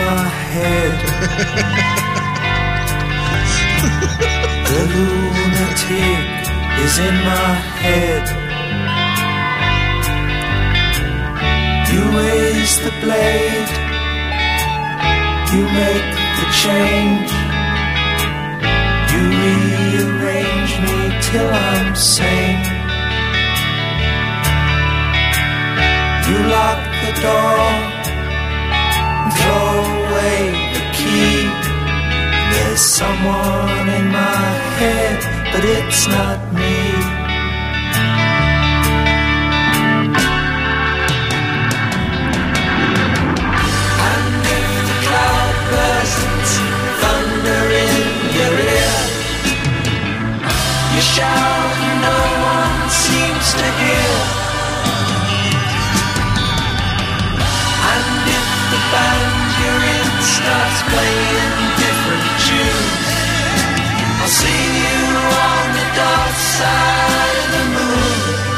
my head. The lunatic is in my head. You raise the blade, you make the change. You rearrange me till I'm sane. You lock the door and throw away the key. There's someone in my head, but it's not me. And if the cloud bursts, thunder in your ear, you shout, no one seems to hear. And if the band you're in starts playing different tunes, I'll see you on the dark side of the moon.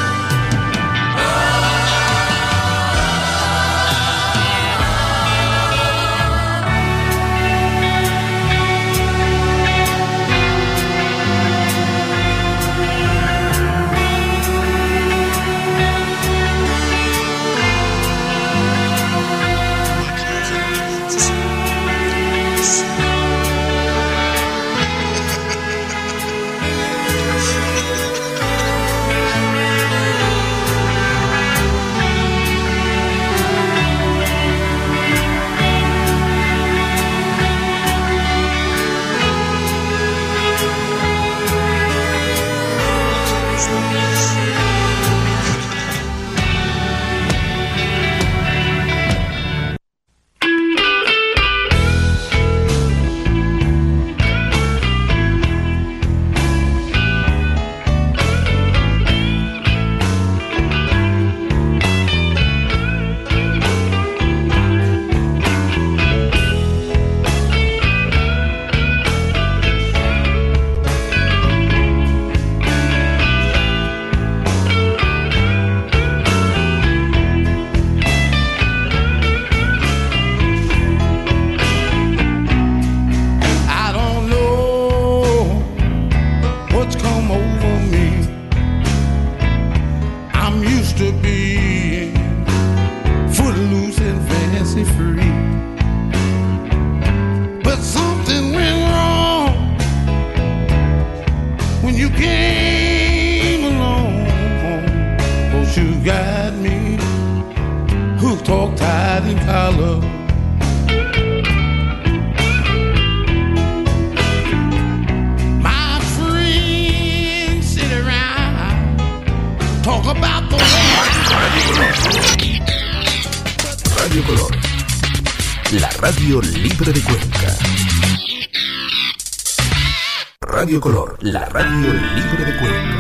Radio Color, la radio libre de Cuenca. Radio Color, la radio libre de Cuenca.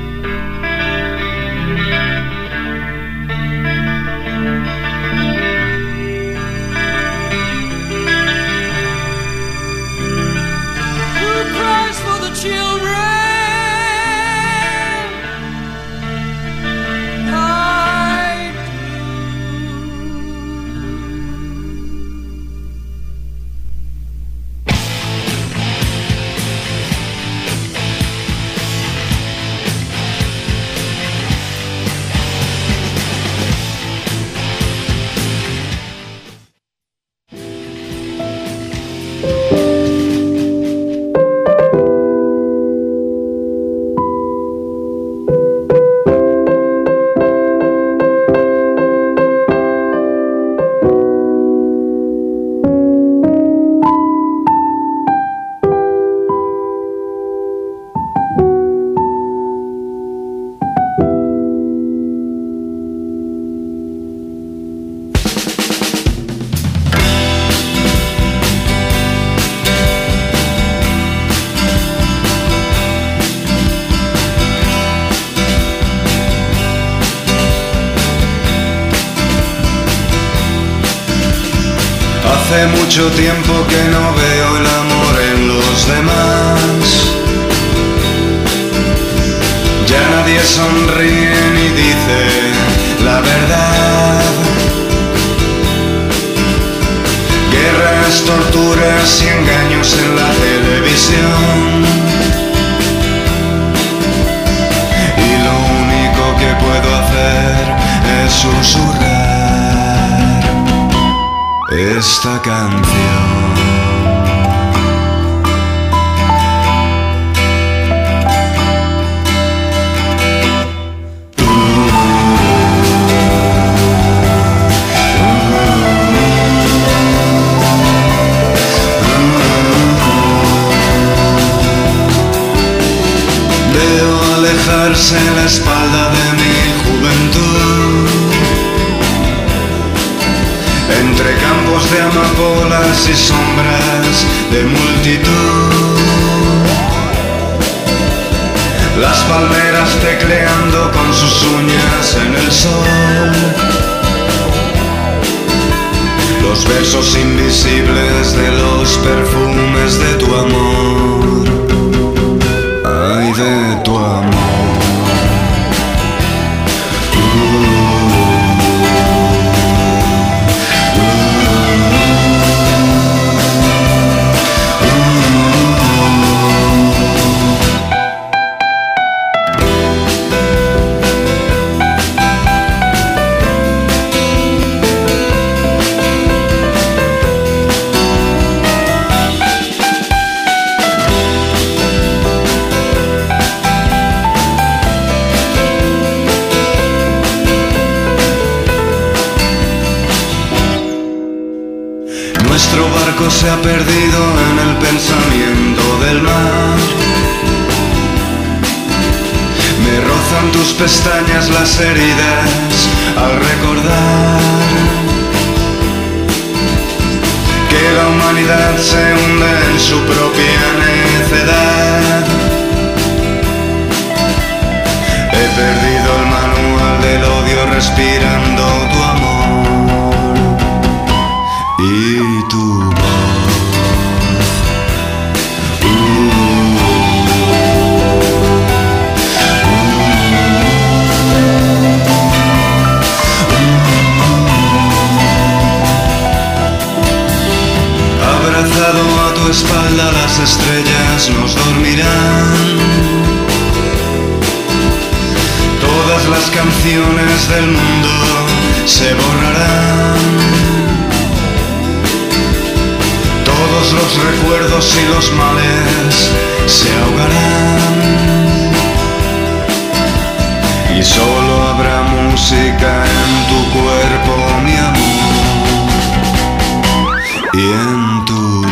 Hace mucho tiempo que no veo el amor en los demás. Ya nadie sonríe ni dice la verdad. Guerra mentiras, torturas y engaños en la televisión. Y lo único que puedo hacer es susurrar esta canción. En la espalda de mi juventud, entre campos de amapolas y sombras de multitud, las palmeras tecleando con sus uñas en el sol, los besos invisibles de los perfumes de tu amor, ay, de tu amor. Nuestro barco se ha perdido en el pensamiento del mar. Me rozan tus pestañas las heridas al recordar que la humanidad se hunde en su propia necedad. He perdido el manual del odio respirando tu amor y tu voz. Abrazado a tu espalda las estrellas nos dormirán. Todas las canciones del mundo se borrarán. Todos los recuerdos y los males se ahogarán. Y solo habrá música en tu cuerpo, mi amor, y en tu voz.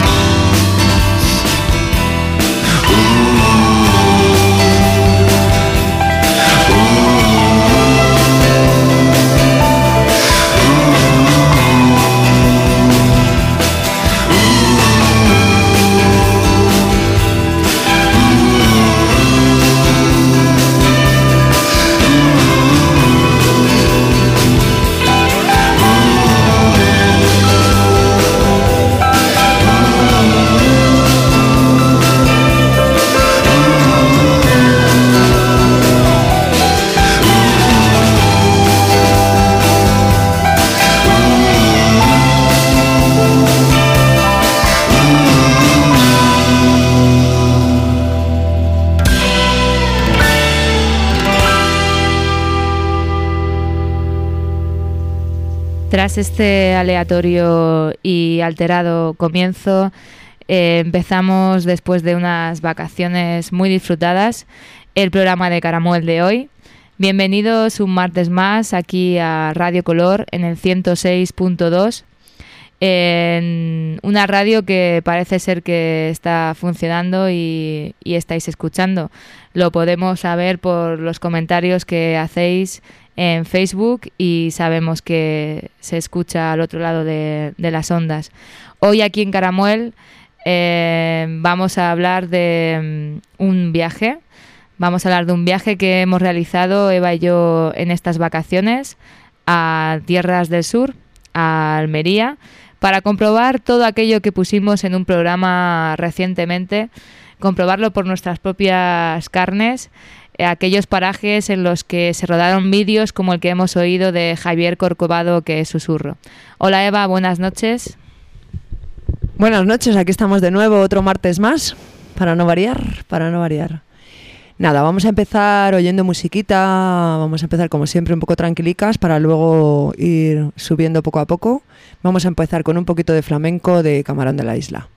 Tras este aleatorio y alterado comienzo, empezamos después de unas vacaciones muy disfrutadas el programa de Caramuel de hoy. Bienvenidos un martes más aquí a Radio Color en el 106.2, en una radio que parece ser que está funcionando y estáis escuchando. Lo podemos saber por los comentarios que hacéis en Facebook y sabemos que se escucha al otro lado de las ondas. Hoy aquí en Caramuel vamos a hablar de un viaje. Vamos a hablar de un viaje que hemos realizado Eva y yo en estas vacaciones a Tierras del Sur, a Almería, para comprobar todo aquello que pusimos en un programa recientemente, comprobarlo por nuestras propias carnes, aquellos parajes en los que se rodaron vídeos como el que hemos oído de Javier Corcovado, que es Susurro. Hola Eva, buenas noches. Buenas noches, aquí estamos de nuevo, otro martes más, para no variar. Nada, vamos a empezar oyendo musiquita, vamos a empezar como siempre un poco tranquilicas para luego ir subiendo poco a poco. Vamos a empezar con un poquito de flamenco de Camarón de la Isla.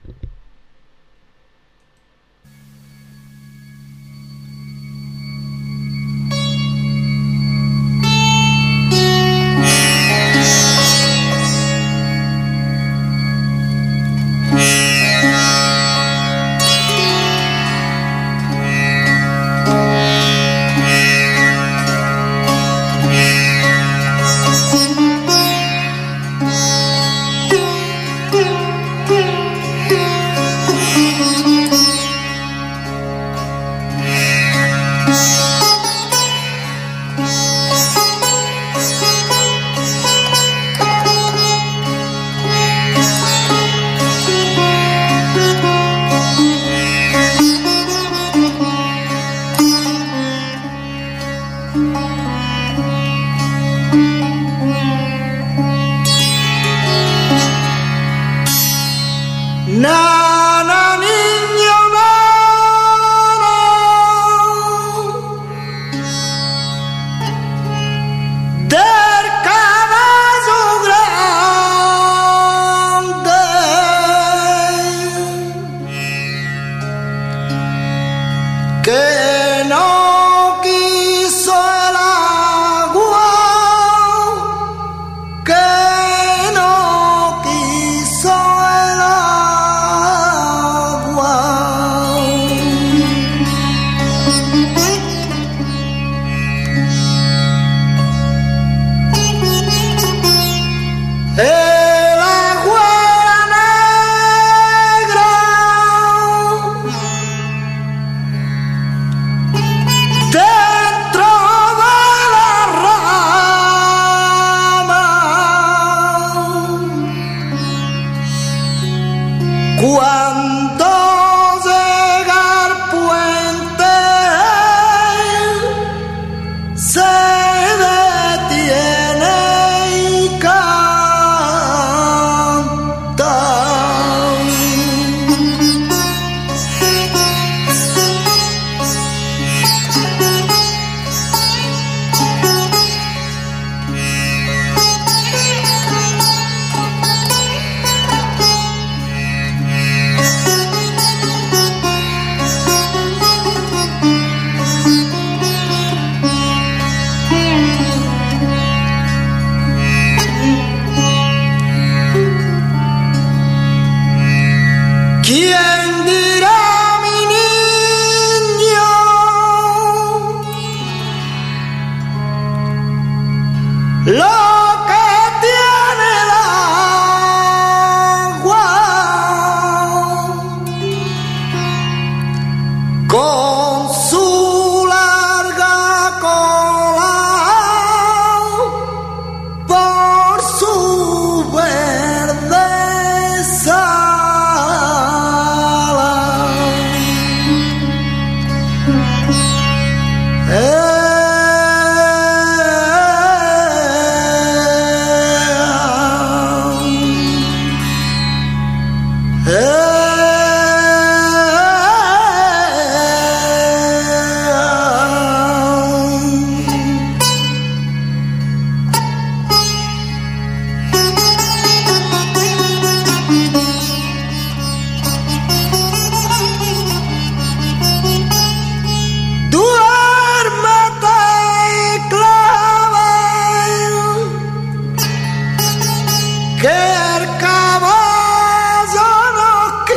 Que el caballo no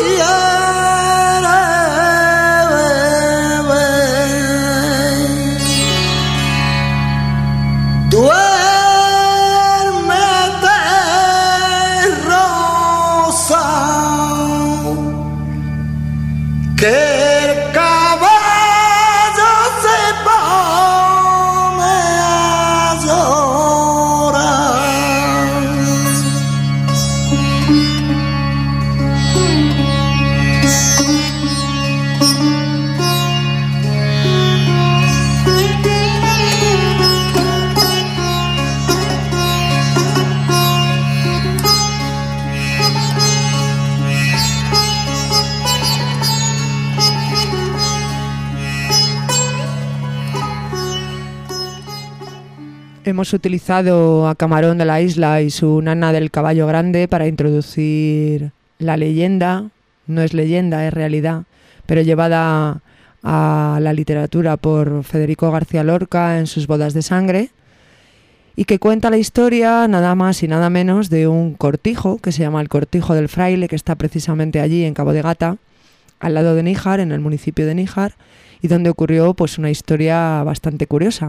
hemos utilizado a Camarón de la Isla y su Nana del Caballo Grande para introducir la leyenda. No es leyenda, es realidad, pero llevada a la literatura por Federico García Lorca en sus Bodas de Sangre, y que cuenta la historia nada más y nada menos de un cortijo que se llama el Cortijo del Fraile, que está precisamente allí en Cabo de Gata, al lado de Níjar, en el municipio de Níjar, y donde ocurrió pues una historia bastante curiosa.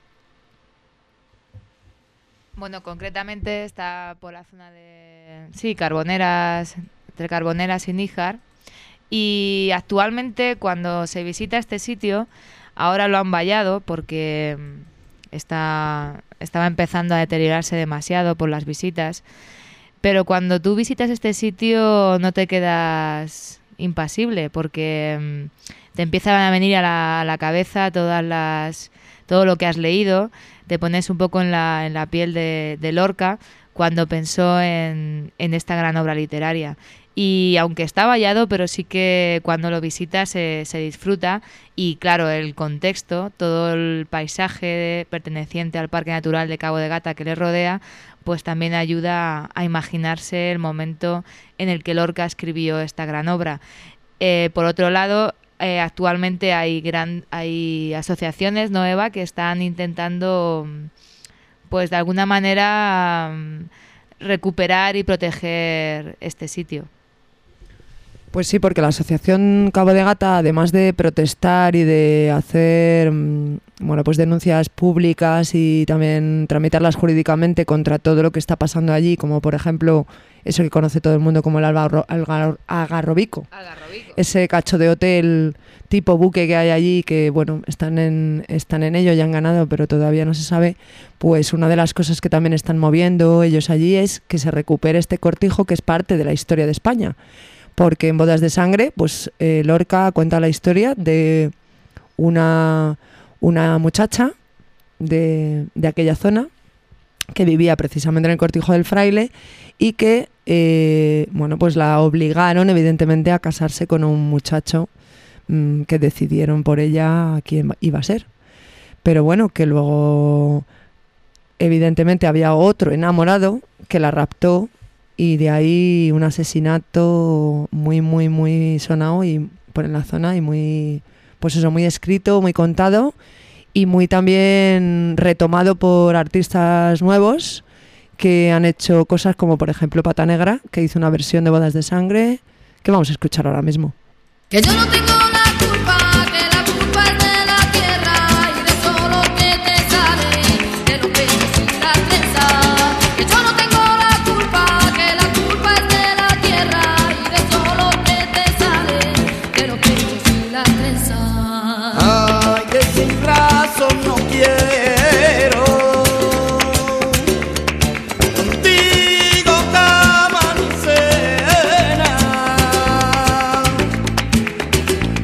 Bueno, concretamente está por la zona de Carboneras, entre Carboneras y Níjar. Y actualmente, cuando se visita este sitio, ahora lo han vallado porque estaba empezando a deteriorarse demasiado por las visitas. Pero cuando tú visitas este sitio no te quedas impasible, porque te empiezan a venir a la cabeza todo lo que has leído. Te pones un poco en la piel de Lorca cuando pensó en esta gran obra literaria. Y aunque está vallado, pero sí que cuando lo visitas se disfruta. Y claro, el contexto, todo el paisaje perteneciente al Parque Natural de Cabo de Gata que le rodea, pues también ayuda a imaginarse el momento en el que Lorca escribió esta gran obra. Por otro lado, actualmente hay asociaciones, ¿no, Eva?, que están intentando, pues de alguna manera, recuperar y proteger este sitio. Pues sí, porque la Asociación Cabo de Gata, además de protestar y de hacer pues denuncias públicas y también tramitarlas jurídicamente contra todo lo que está pasando allí, como por ejemplo eso que conoce todo el mundo como el Algarrobico. Ese cacho de hotel tipo buque que hay allí, que bueno, están en ello, ya han ganado, pero todavía no se sabe. Pues una de las cosas que también están moviendo ellos allí es que se recupere este cortijo, que es parte de la historia de España. Porque en Bodas de Sangre, pues Lorca cuenta la historia de una muchacha de aquella zona que vivía precisamente en el Cortijo del Fraile y que pues la obligaron evidentemente a casarse con un muchacho que decidieron por ella quién iba a ser. Pero bueno, que luego evidentemente había otro enamorado que la raptó. Y de ahí un asesinato muy, muy, muy sonado y por en la zona y muy, pues eso, muy escrito, muy contado y muy también retomado por artistas nuevos que han hecho cosas como, por ejemplo, Pata Negra, que hizo una versión de Bodas de Sangre que vamos a escuchar ahora mismo. Que yo no tengo la culpa, que la culpa es de la tierra y de todo lo que te sale, de lo que necesita pensar. Que yo no tengo la culpa, que la culpa es de la tierra y de todo lo que te sale, de lo que necesita pensar. Ay, que sin razón no quiero contigo cama ni cena.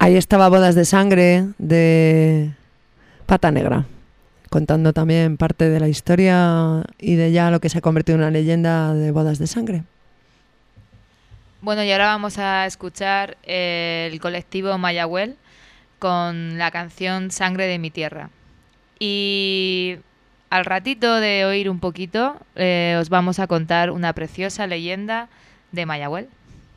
Ahí estaba Bodas de Sangre de Pata Negra, contando también parte de la historia y de ya lo que se ha convertido en una leyenda de Bodas de Sangre. Bueno, y ahora vamos a escuchar el colectivo Mayahuel con la canción Sangre de mi tierra. Y al ratito de oír un poquito, os vamos a contar una preciosa leyenda de Mayahuel.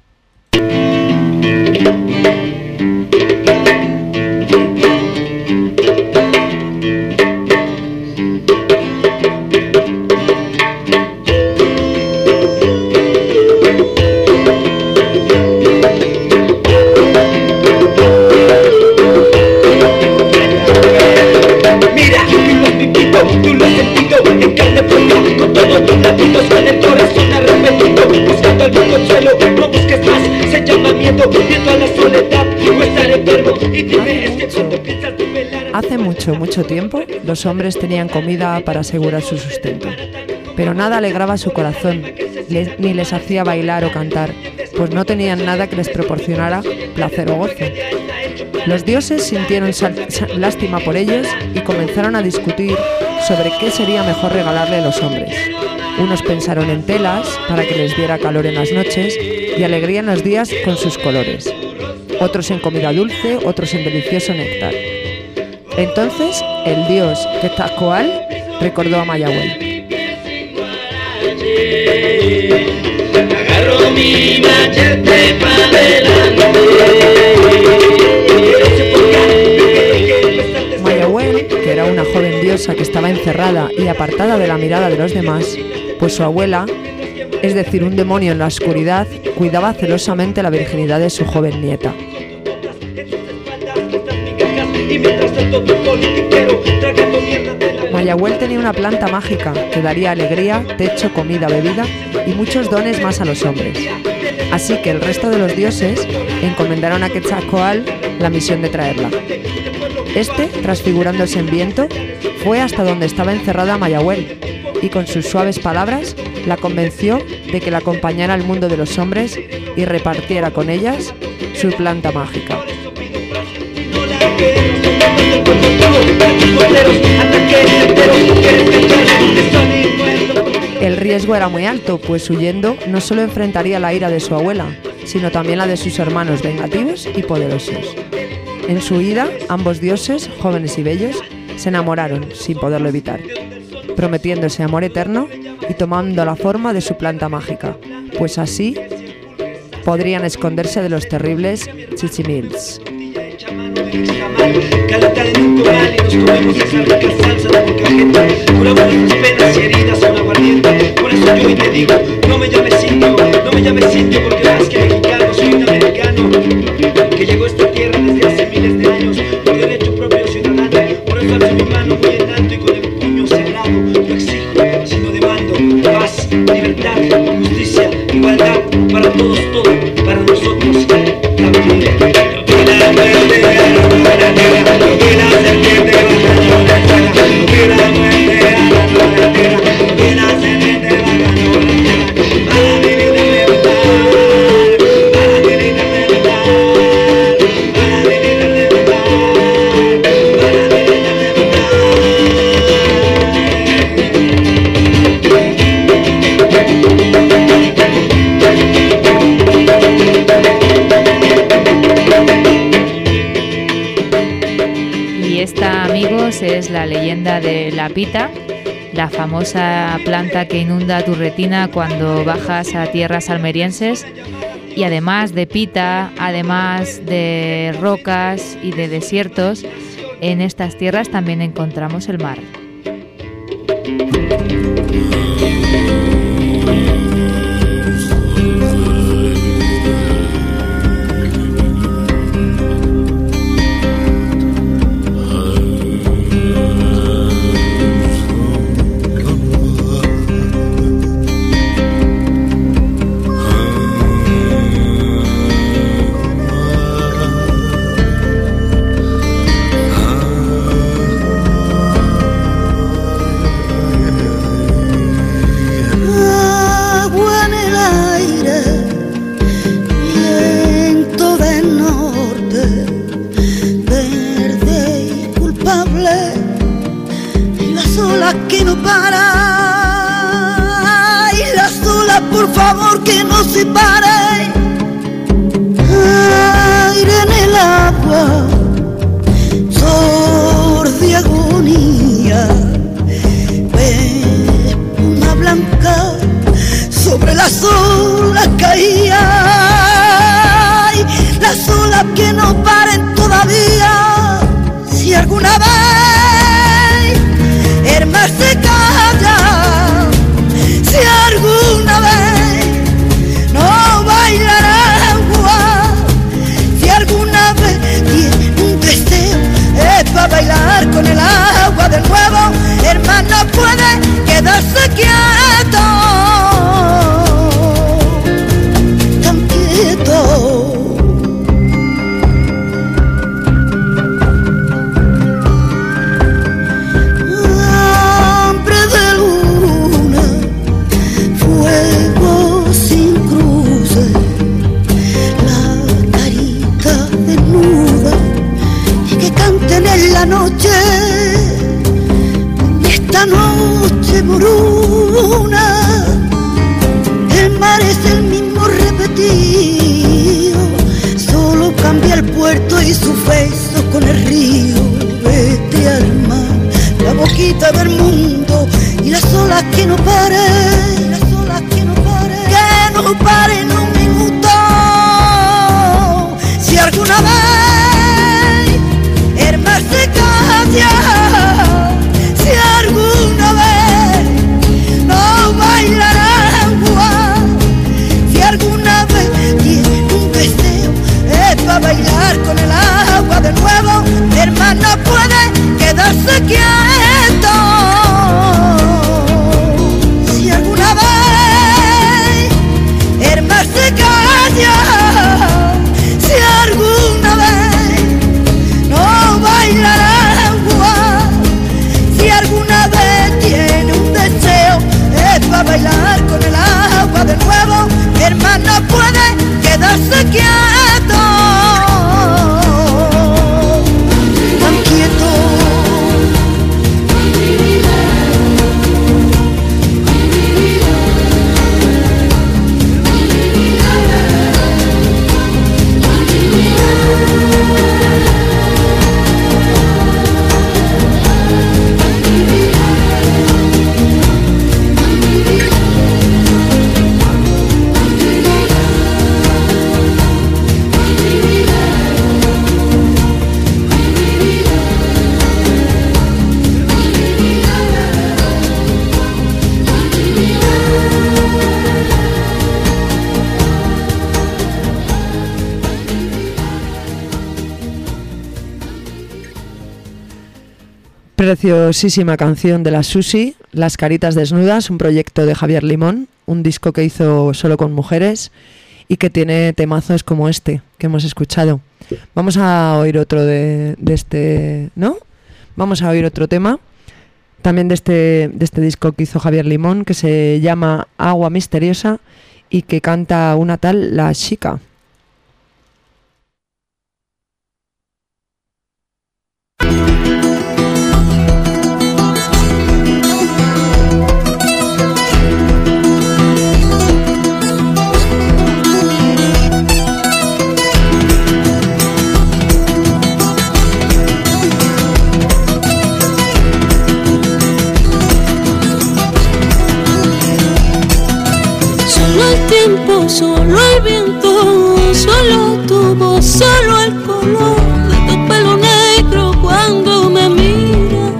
Tú lo has sentido en carne propia, con todos tus latidos, con el corazón arrepentido, buscando algún consuelo, no busques más, se llama miedo a la soledad, o estar enfermo, y dime, es que cuando piensas de velar... Hace mucho tiempo, los hombres tenían comida para asegurar su sustento, pero nada alegraba su corazón, ni les hacía bailar o cantar, pues no tenían nada que les proporcionara placer o gozo. Los dioses sintieron lástima por ellos y comenzaron a discutir sobre qué sería mejor regalarle a los hombres. Unos pensaron en telas para que les diera calor en las noches y alegría en los días con sus colores. Otros en comida dulce, otros en delicioso néctar. Entonces, el dios Quetzalcóatl recordó a Mayahuel. Agarro mi machete para adelante. Mayahuel, que era una joven diosa que estaba encerrada y apartada de la mirada de los demás, pues su abuela, es decir, un demonio en la oscuridad, cuidaba celosamente la virginidad de su joven nieta. Mayahuel tenía una planta mágica que daría alegría, techo, comida, bebida y muchos dones más a los hombres. Así que el resto de los dioses encomendaron a Quetzalcóatl la misión de traerla. Este, transfigurándose en viento, fue hasta donde estaba encerrada Mayahuel y con sus suaves palabras la convenció de que la acompañara al mundo de los hombres y repartiera con ellas su planta mágica. El riesgo era muy alto, pues huyendo no solo enfrentaría la ira de su abuela, sino también la de sus hermanos vengativos y poderosos. En su huida, ambos dioses, jóvenes y bellos, se enamoraron sin poderlo evitar, prometiéndose amor eterno y tomando la forma de su planta mágica, pues así podrían esconderse de los terribles chichimils. Calentar en un comal y nos comemos esa rica salsa de molcajete. Curamos nuestras penas y heridas con aguardiente. Por eso yo hoy te digo, no me llames indio, porque más que mexicano soy un americano que llegó a esta tierra desde hace miles de años por derecho propio ciudadano. Por eso alzo mi mano muy en alto y con el puño cerrado no exijo, sino demando paz, libertad, justicia, igualdad para todos, todo para nosotros también. Es la leyenda de la pita, la famosa planta que inunda tu retina cuando bajas a tierras almerienses. Y además de pita, además de rocas y de desiertos, en estas tierras también encontramos el mar. ola que no para. Y las olas, por favor, que no se pare. Aire en el agua, sol de agonía. Una blanca sobre las olas caía. Ay, las olas que no paren todavía. Si alguna vez el mar se calla, si alguna vez no bailará agua, si alguna vez tiene un deseo es para bailar con el agua de nuevo, el mar no puede quedarse quieto, tan quieto. En la noche, esta noche moruna, el mar es el mismo repetido, solo cambia el puerto y su beso con el río. Vete al mar, la boquita del mundo, y las olas que no paren, las olas que no paren un minuto. Si alguna vez el mar se calla, si alguna vez no bailará agua, si alguna vez tiene un deseo es para bailar con el agua de nuevo, el mar no puede quedarse quieto. Si alguna vez el mar se calla, si alguna vez no bailará agua, si alguna vez tiene un deseo es para bailar con el agua de nuevo, el mar no puede quedarse quieto, tan quieto. Preciosísima canción de la Susi, Las Caritas Desnudas, un proyecto de Javier Limón, un disco que hizo solo con mujeres y que tiene temazos como este que hemos escuchado. Vamos a oír otro de este, ¿no? Vamos a oír otro tema también de este disco que hizo Javier Limón, que se llama Agua Misteriosa y que canta una tal La Chica. Solo el viento, solo tu voz, solo el color de tu pelo negro cuando me miras.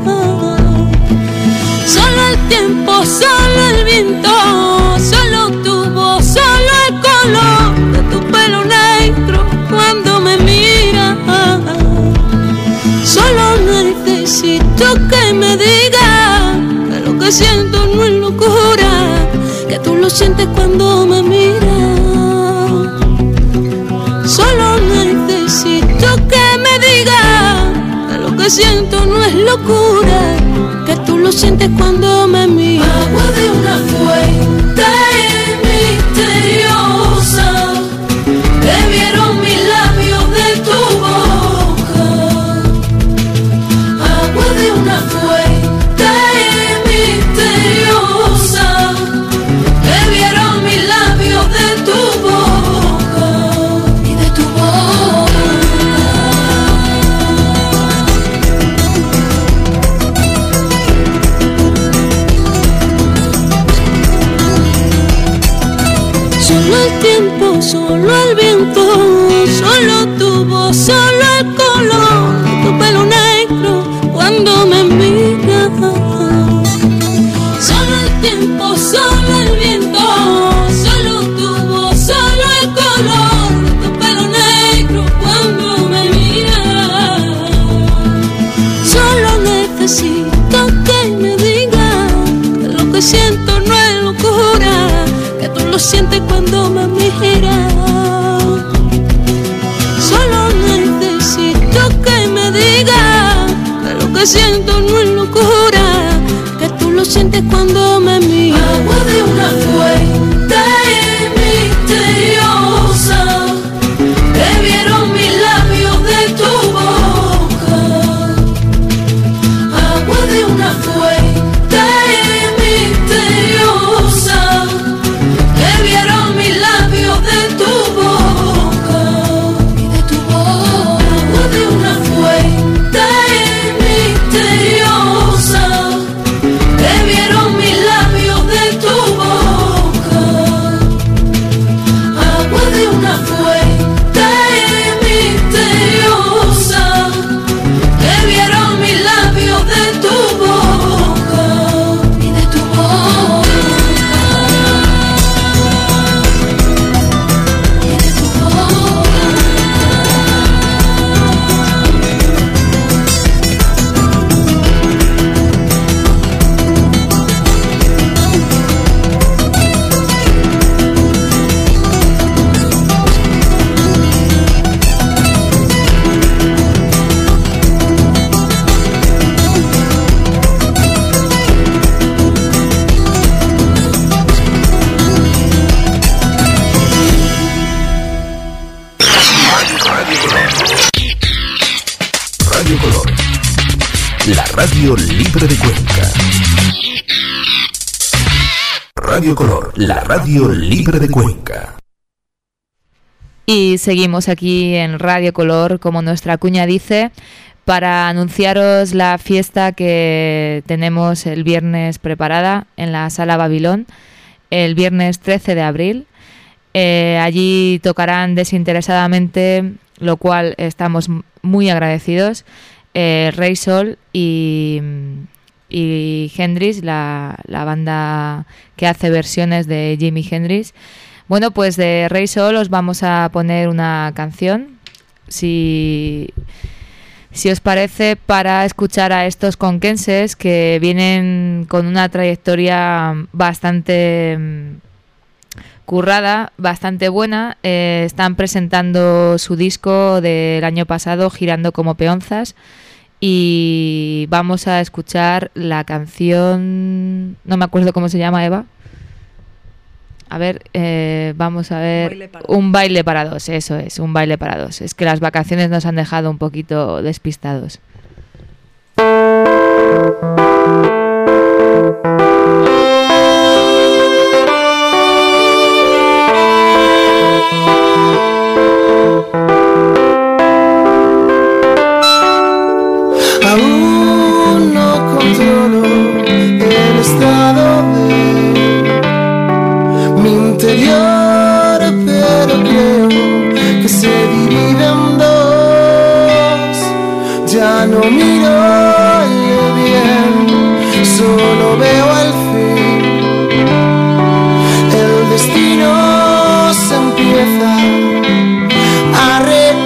Solo el tiempo, solo el viento, solo tu voz, solo el color de tu pelo negro cuando me miras. Solo necesito que me digas que lo que siento no es locura, que tú lo sientes cuando me miras. Solo necesito que me digas que lo que siento no es locura, que tú lo sientes cuando me miras. Agua de una fuente misteriosa, bebieron mis labios de tu boca. Agua de una fuente Solo el tiempo, solo el viento, solo tu voz, solo el color de tu pelo negro cuando me miras. Solo el tiempo, solo el viento, solo tu voz, solo el color de tu pelo negro cuando me miras. Solo necesito que me digas que lo que siento no es locura, que tú lo sientes cuando me miras. Solo necesito que me digas que lo que siento no es locura, que tú lo sientes cuando me miras. Agua de una fuente misteriosa, que vieron mis labios de tu boca. Agua de una fuente misteriosa, que vieron mis labios de tu boca y de tu boca. Agua de una fuente misteriosa, que vieron mis labios de tu boca. Agua de una fuente misteriosa, que vieron mis labios de tu boca y de tu boca. Radio Color, la radio libre de Cuenca. Radio Color, la radio libre de Cuenca. Y seguimos aquí en Radio Color, como nuestra cuña dice, para anunciaros la fiesta que tenemos el viernes preparada en la Sala Babilón, el viernes 13 de abril. Allí tocarán desinteresadamente, lo cual estamos muy agradecidos, Rey Sol y Hendrix, la banda que hace versiones de Jimi Hendrix. Bueno, pues de Rey Sol os vamos a poner una canción, si os parece, para escuchar a estos conquenses que vienen con una trayectoria bastante currada, bastante buena. Están presentando su disco del año pasado, Girando como peonzas, y vamos a escuchar la canción, no me acuerdo cómo se llama, Eva. A ver, vamos a ver. Un baile para dos, eso es, un baile para dos. Es que las vacaciones nos han dejado un poquito despistados. Aún no controlo el estado de mi interior, pero creo que se divide en dos. Ya no miro el bien, solo veo el fin. El destino se empieza a reír.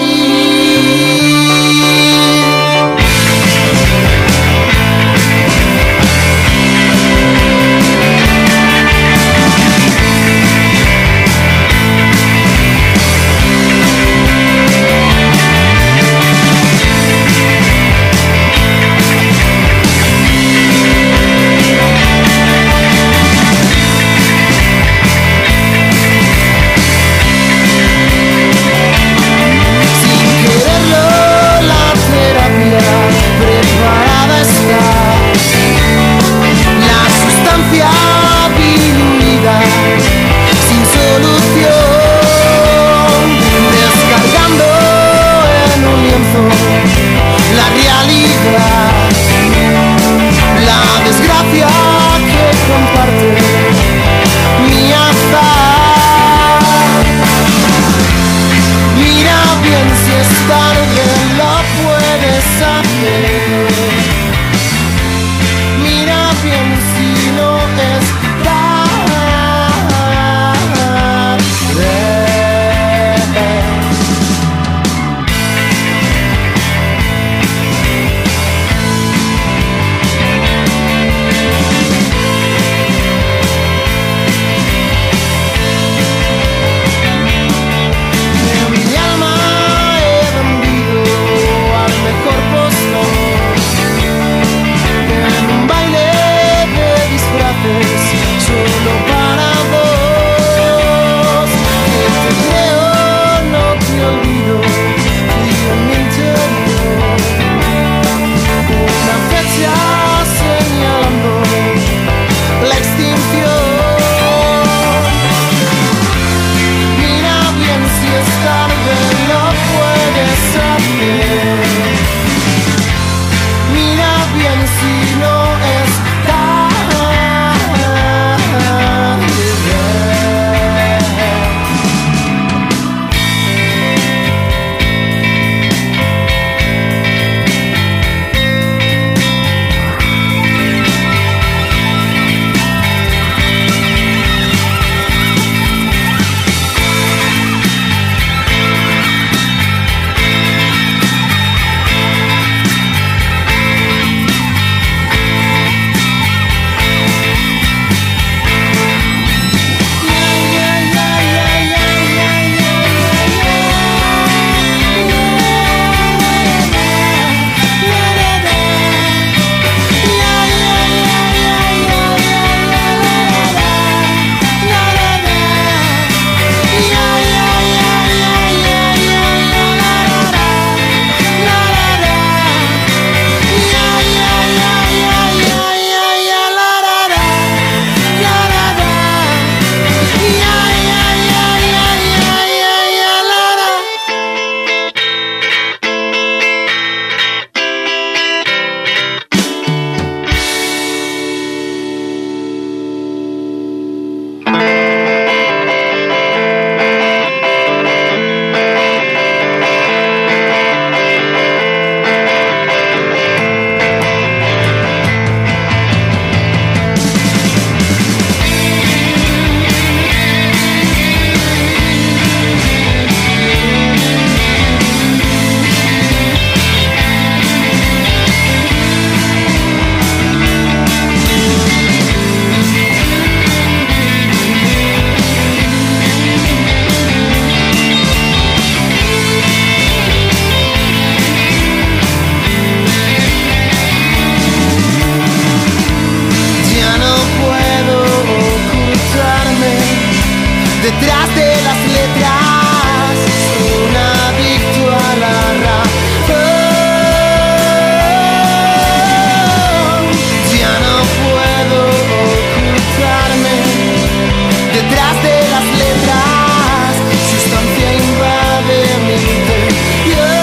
las letras, soy un adicto a la razón. Ya no puedo ocultarme detrás de las letras, sustancia invade mi interior.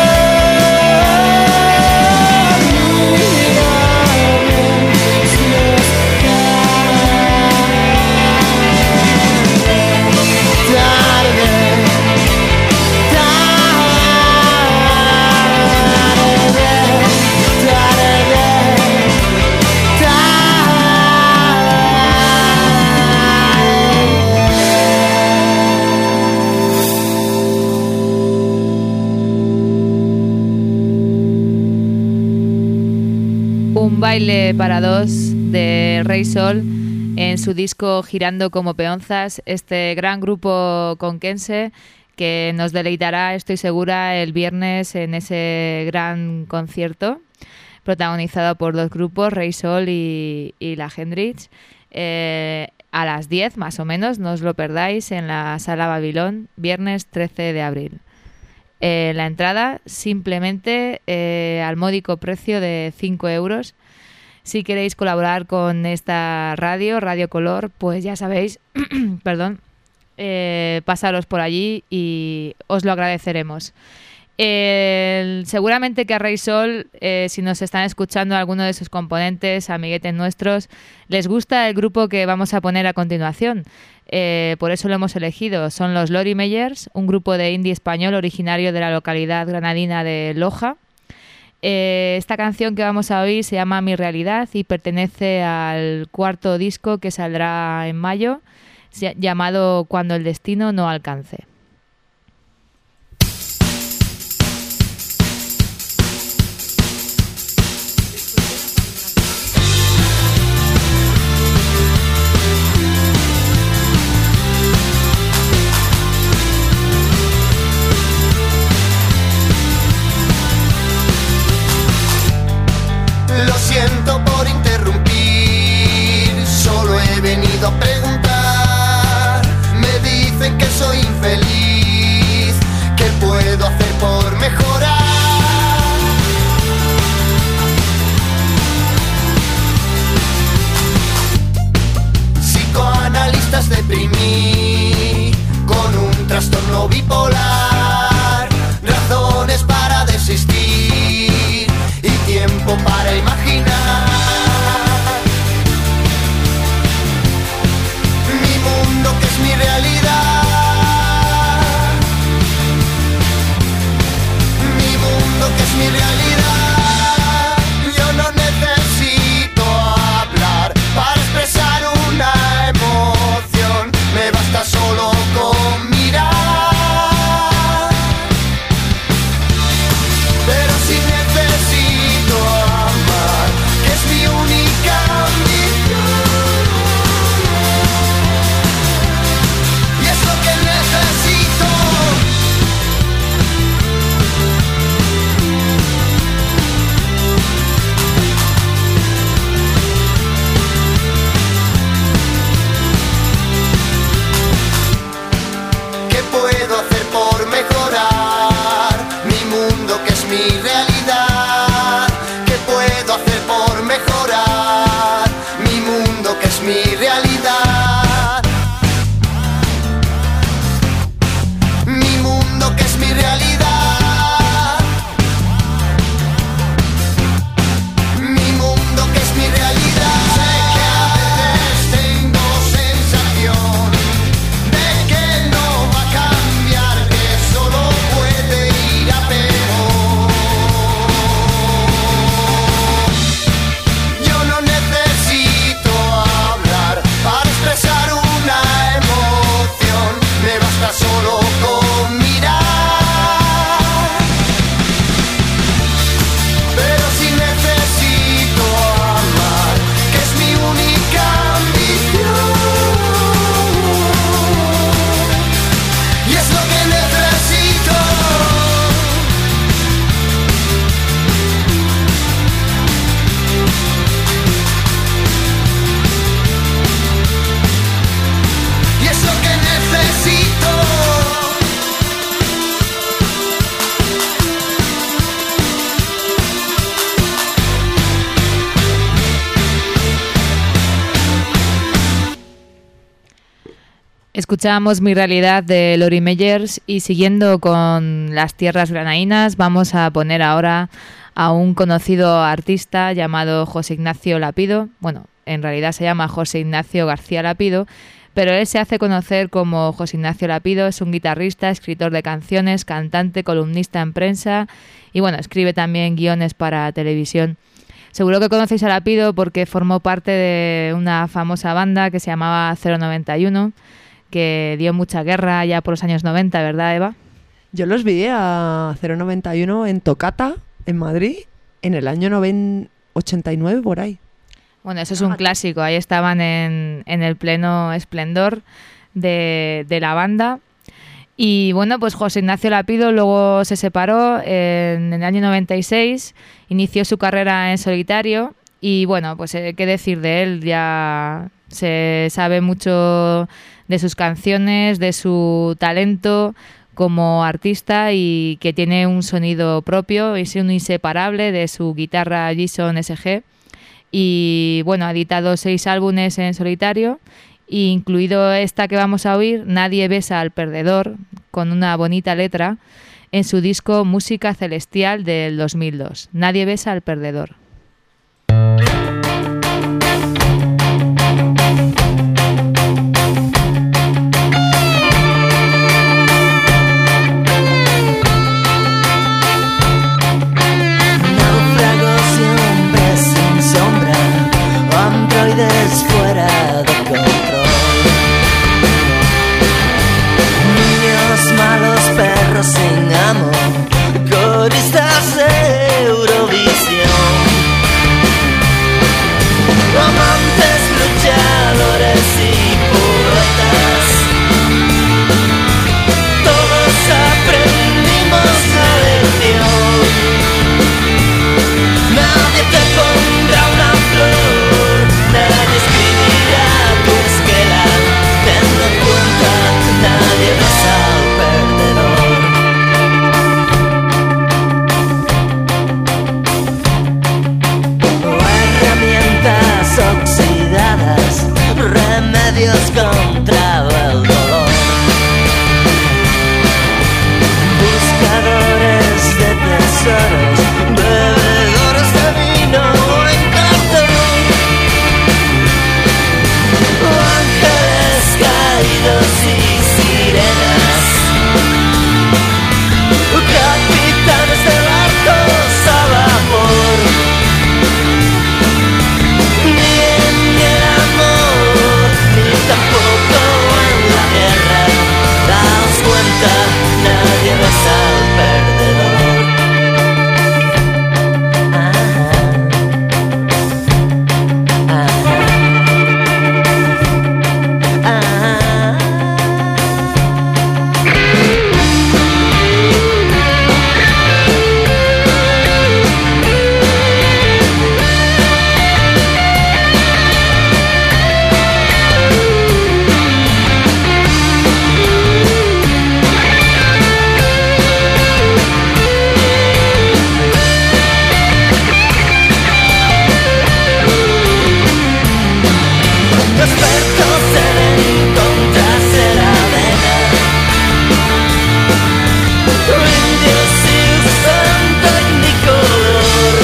Un baile para dos de Rey Sol en su disco Girando como peonzas, este gran grupo conquense que nos deleitará, estoy segura, el viernes en ese gran concierto protagonizado por dos grupos, Rey Sol y La Hendrix, a las 10 más o menos, no os lo perdáis, en la Sala Babilón, viernes 13 de abril. La entrada simplemente al módico precio de 5 euros. Si queréis colaborar con esta radio, Radio Color, pues ya sabéis, perdón, pasaros por allí y os lo agradeceremos. Seguramente que a Rey Sol, si nos están escuchando alguno de sus componentes, amiguetes nuestros, les gusta el grupo que vamos a poner a continuación. Por eso lo hemos elegido. Son los Lori Meyers, un grupo de indie español originario de la localidad granadina de Loja. Esta canción que vamos a oír se llama Mi Realidad y pertenece al cuarto disco que saldrá en mayo, llamado Cuando el destino no alcance. Lo siento por interrumpir, solo he venido a preguntar. Me dicen que soy infeliz Escuchábamos Mi Realidad de Lori Meyers y siguiendo con las tierras granaínas vamos a poner ahora a un conocido artista llamado José Ignacio Lapido. Bueno, en realidad se llama José Ignacio García Lapido, pero él se hace conocer como José Ignacio Lapido. Es un guitarrista, escritor de canciones, cantante, columnista en prensa y bueno, escribe también guiones para televisión. Seguro que conocéis a Lapido porque formó parte de una famosa banda que se llamaba 091, que dio mucha guerra ya por los años 90, ¿verdad, Eva? Yo los vi a 091 en Tocata, en Madrid, en el año 89, por ahí. Bueno, eso es un clásico. Ahí estaban en el pleno esplendor de la banda. Y bueno, pues José Ignacio Lapido luego se separó en el año 96, inició su carrera en solitario y bueno, pues qué decir de él, ya se sabe mucho de sus canciones, de su talento como artista y que tiene un sonido propio, es un inseparable de su guitarra Gibson SG y bueno, ha editado 6 álbumes en solitario, incluido esta que vamos a oír, Nadie besa al perdedor, con una bonita letra, en su disco Música Celestial del 2002. Nadie besa al perdedor. Náufragos siempre sin sombra, androides fuera de control. Niños malos, perros sin amo, coristas de Eurovisión. Amantes, luchadores y poetas, todos aprendimos la lección. Nadie te pondrá una flor, nadie escribirá tu esquela. Tenlo en cuenta, nadie besa al perdedor. Herramientas oxidadas, remedios contra el dolor. Buscadores de tesoros, bebedores de vino en cartón. Ángeles caídos y sirenas, capitanes de barcos a vapor. Ni en el amor, ni tampoco en la guerra. Daos cuenta, nadie besa al perdedor. Expertos en encontrarse la vena, indios y usan tecnicolor.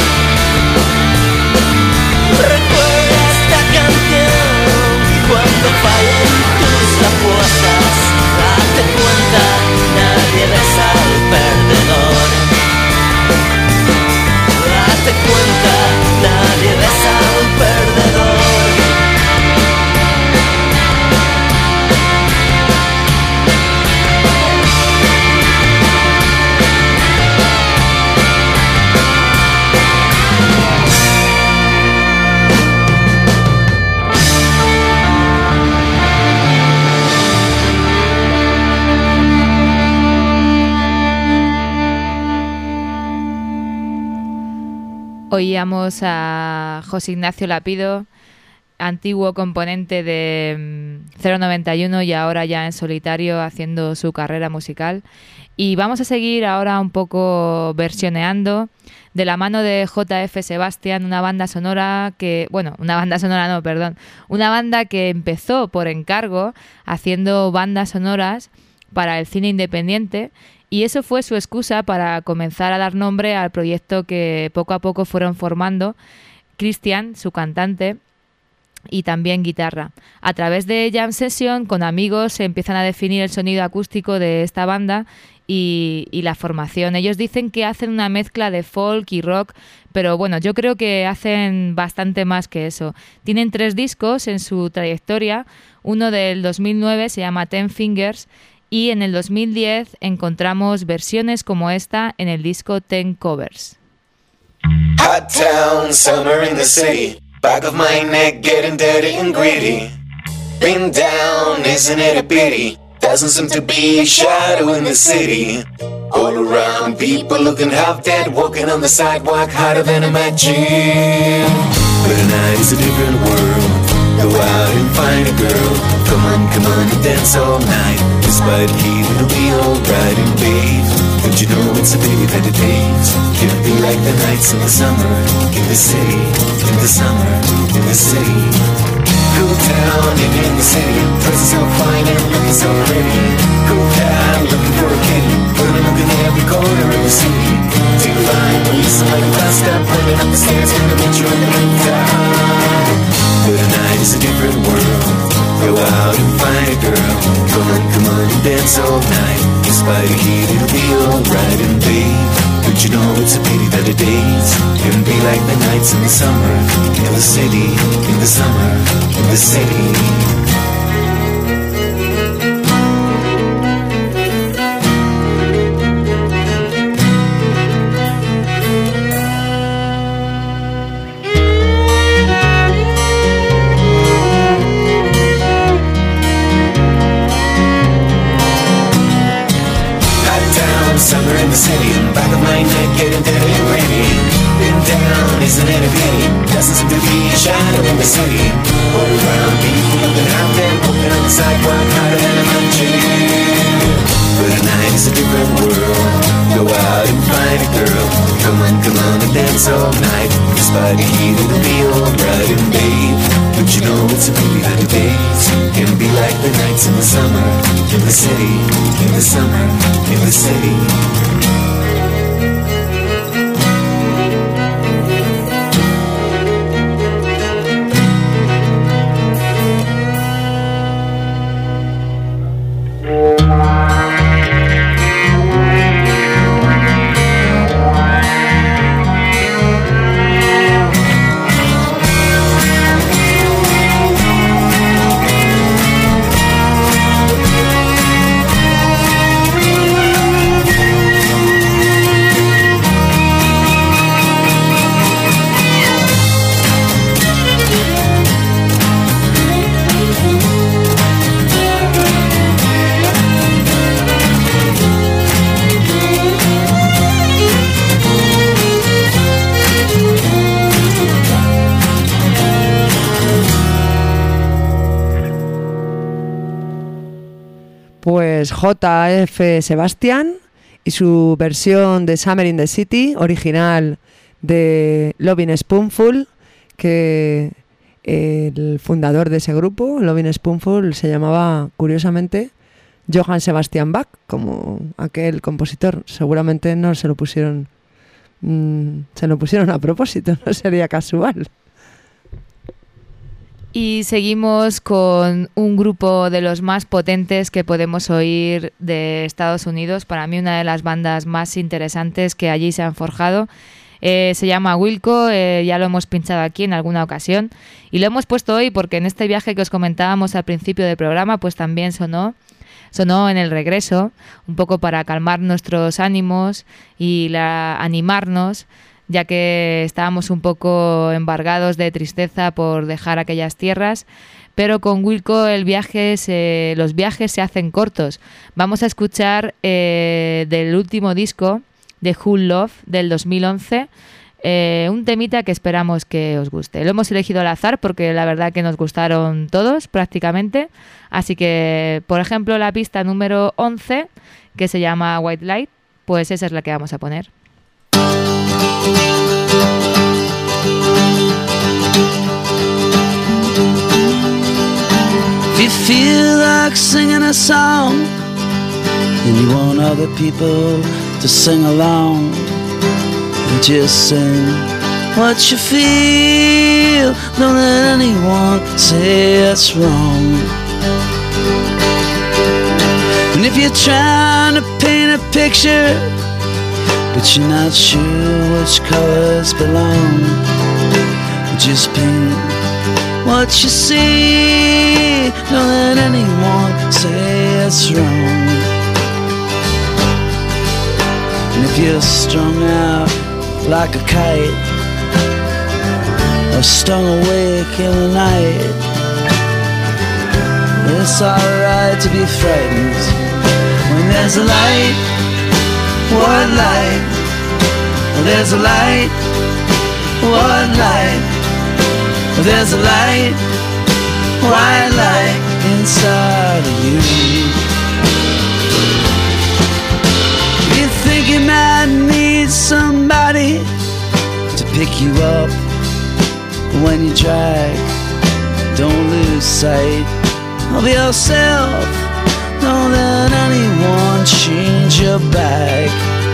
Recuerda esta canción cuando fallen tus apuestas. Date cuenta, nadie besa al perdedor. Date cuenta, nadie besa al perdedor. Oíamos a José Ignacio Lapido, antiguo componente de 091 y ahora ya en solitario haciendo su carrera musical. Y vamos a seguir ahora un poco versioneando de la mano de J.F. Sebastian, una banda que empezó por encargo haciendo bandas sonoras para el cine independiente, y eso fue su excusa para comenzar a dar nombre al proyecto que poco a poco fueron formando Christian, su cantante, y también guitarra. A través de Jam Session, con amigos, se empiezan a definir el sonido acústico de esta banda y la formación. Ellos dicen que hacen una mezcla de folk y rock, pero bueno, yo creo que hacen bastante más que eso. Tienen 3 discos en su trayectoria, uno del 2009 se llama Ten Fingers, y en el 2010 encontramos versiones como esta en el disco Ten Covers. Hot town, summer in the city. Back of my neck getting dirty and greedy. Been down, isn't it a pity? Doesn't seem to be a shadow in the city. All around, people looking half dead, walking on the sidewalk hotter than a matching. But tonight is a different world. Go out and find a girl. Come on, and dance all night. Despite heat, it'll be alright. And babe, don't you know it's a pity that the days can't be like the nights in the summer. In the city, in the summer, in the city. Cool town, living in the city. Dressing so fine and looking so pretty. Cool town, looking for a kitty. Women looking in every corner of the city. Till line, we listen like a bus stop. Running up the stairs, gonna meet you in the rooftop. But tonight is a different world. Go out and find a girl. Come on and dance all night. Despite the heat, it'll be alright. And babe, don't you know it's a pity that the days can be like the nights in the summer. In the city, in the summer, in the city. Summer in the city, in the back of my neck getting dirty and rainy. Been down, isn't it a pity? Doesn't seem to be a shadow in the city. All around, people looking out there, walking on the sidewalk hotter than a mountain. But tonight is a different world. Go out and find a girl. Come on and dance all night. Despite the heat, it'll be alright. And babe, don't you know it's a pity that the days can be like the nights in the summer. In the city, in the summer, in the city. Pues J.F. Sebastian y su versión de Summer in the City, original de Lovin' Spoonful, que el fundador de ese grupo, Lovin' Spoonful, se llamaba, curiosamente, Johann Sebastian Bach, como aquel compositor. Seguramente no se lo pusieron a propósito, no sería casual. Y seguimos con un grupo de los más potentes que podemos oír de Estados Unidos. Para mí una de las bandas más interesantes que allí se han forjado. Se llama Wilco, ya lo hemos pinchado aquí en alguna ocasión. Y lo hemos puesto hoy porque en este viaje que os comentábamos al principio del programa, pues también sonó en el regreso, un poco para calmar nuestros ánimos y animarnos, ya que estábamos un poco embargados de tristeza por dejar aquellas tierras, pero con Wilco los viajes se hacen cortos. Vamos a escuchar del último disco, de Whole Love, del 2011, un temita que esperamos que os guste. Lo hemos elegido al azar porque la verdad que nos gustaron todos prácticamente, así que, por ejemplo, la pista número 11, que se llama White Light, pues esa es la que vamos a poner. If you feel like singing a song and you want other people to sing along, and just sing what you feel. Don't let anyone say it's wrong. And if you're trying to paint a picture but you're not sure which colors belong, just paint what you see. Don't let anyone say it's wrong. And if you're strung out like a kite or stung awake in the night, it's alright to be frightened when there's a light. What light? There's a light. What light? There's a light. White light inside of you. You think you might need somebody to pick you up when you drag. Don't lose sight of yourself. Don't let anyone change your bag.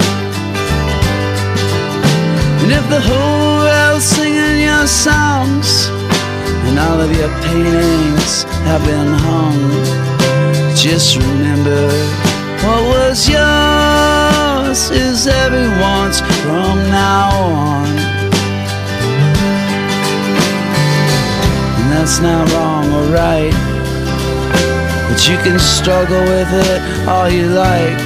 And if the whole world's singing your songs and all of your paintings have been hung, just remember what was yours is everyone's from now on. And that's not wrong or right, but you can struggle with it all you like.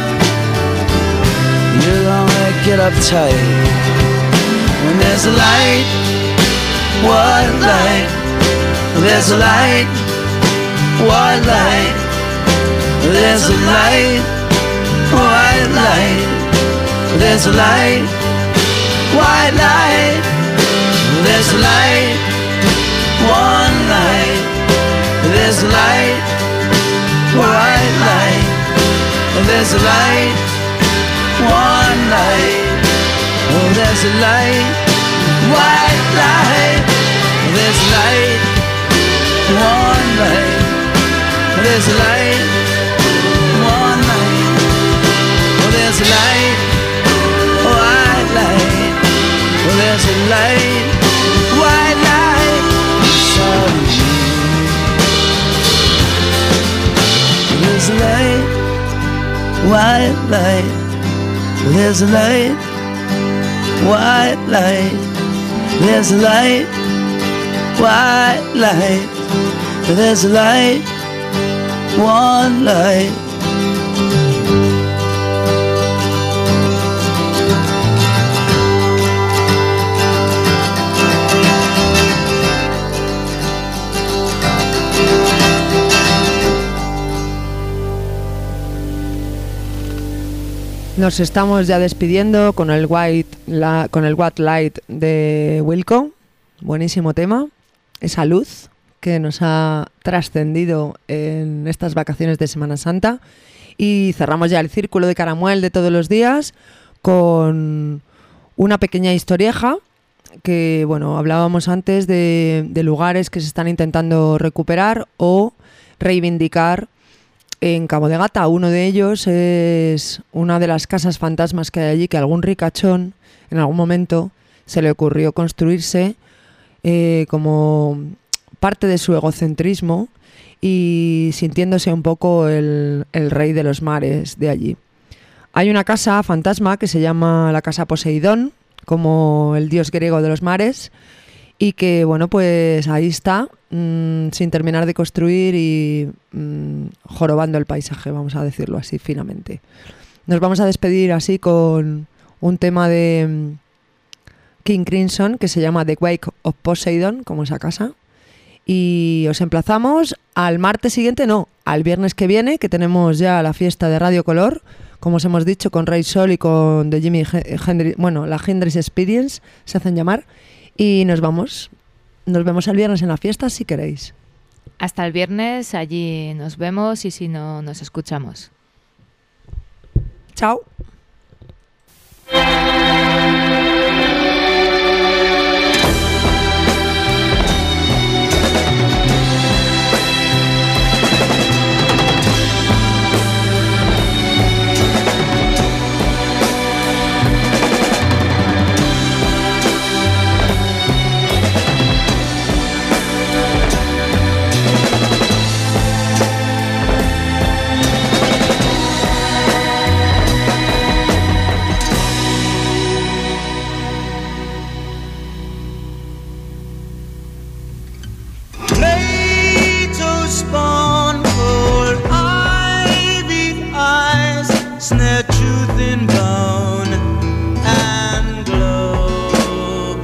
You're gonna get uptight when there's a light. What light? There's a light. What light? There's a light. White light. There's a light. White light. There's a light. One light. There's a light. White light. There's a light. One light. Oh, there's a light. White light. There's a light. One light. There's a light. One light. Oh, there's a light. White light. Oh, there's a light. White light inside of you. There's a light. White light. Oh, there's a light. White light. There's a light. White light. There's a light. One light. Nos estamos ya despidiendo con el White Light de Wilco. Buenísimo tema. Esa luz que nos ha trascendido en estas vacaciones de Semana Santa. Y cerramos ya el círculo de Caramuel de todos los días con una pequeña historieja que, bueno, hablábamos antes de lugares que se están intentando recuperar o reivindicar en Cabo de Gata. Uno de ellos es una de las casas fantasmas que hay allí, que algún ricachón en algún momento se le ocurrió construirse como parte de su egocentrismo y sintiéndose un poco el rey de los mares de allí. Hay una casa fantasma que se llama la Casa Poseidón, como el dios griego de los mares, y que, bueno, pues ahí está, sin terminar de construir y jorobando el paisaje, vamos a decirlo así finamente. Nos vamos a despedir así con un tema de King Crimson que se llama The Wake of Poseidon, como esa casa. Y os emplazamos al martes siguiente, no, al viernes que viene, que tenemos ya la fiesta de Radio Color, como os hemos dicho, con Ray Sol y con The Jimi Hendrix, bueno, la Hendrix Experience se hacen llamar. Y nos vemos el viernes en la fiesta si queréis. Hasta el viernes, allí nos vemos y si no, nos escuchamos. Chao. snare truth in bone and globe.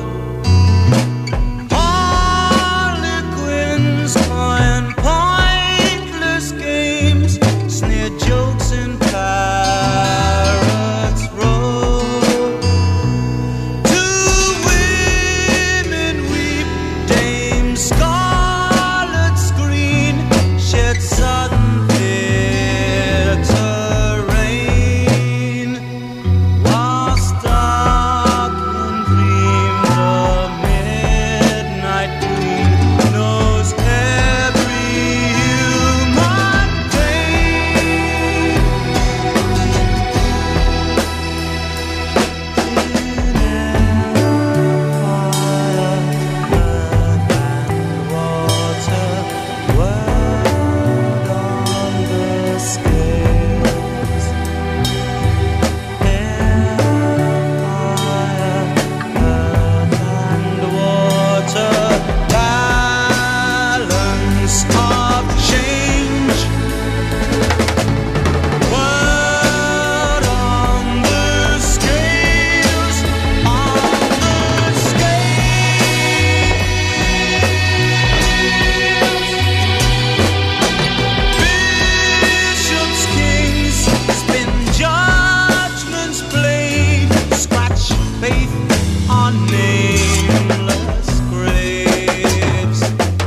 Harlequins playing pointless games, snare jokes in Parrots Row. Two women weep, Dame Scarlet screen, shed sudden theatre rain. Lost dark and dream, the midnight queen knows every human pain. In fire, earth and water, word on the scales. Air, fire, earth and water, balance of change. Word on the scales, on the scales. Bishops, kings, spin judgment's blade, scratch faith on nameless graves.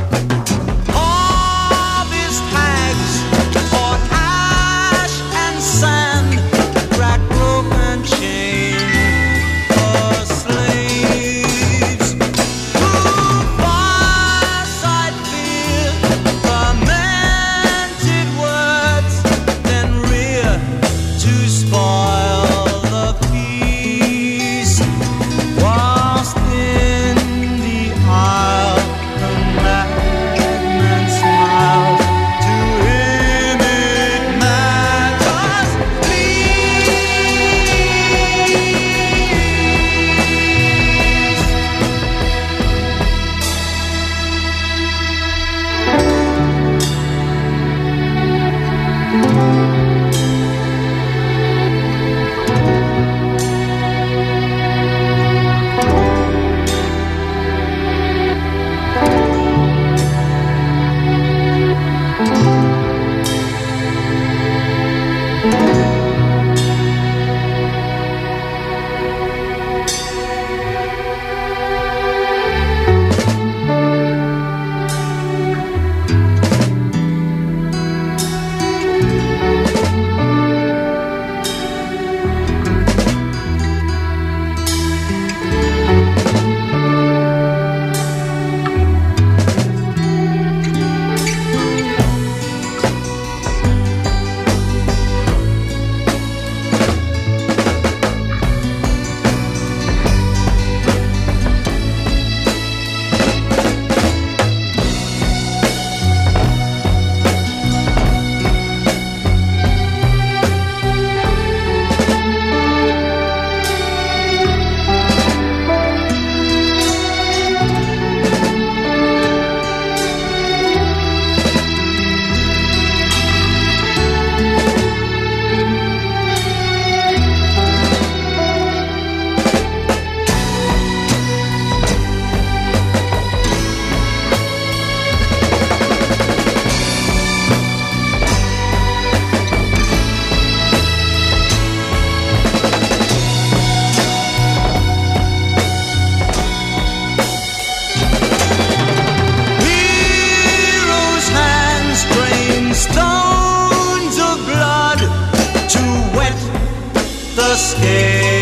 Harvest hags for ash and sand, crack rope and chain for slaves. Who fireside fear, fermented words, then rear to spoil the feast. Whilst in the aisle the madman smiles, to him it matters heroes' hands drain stones of blood to wet the scales.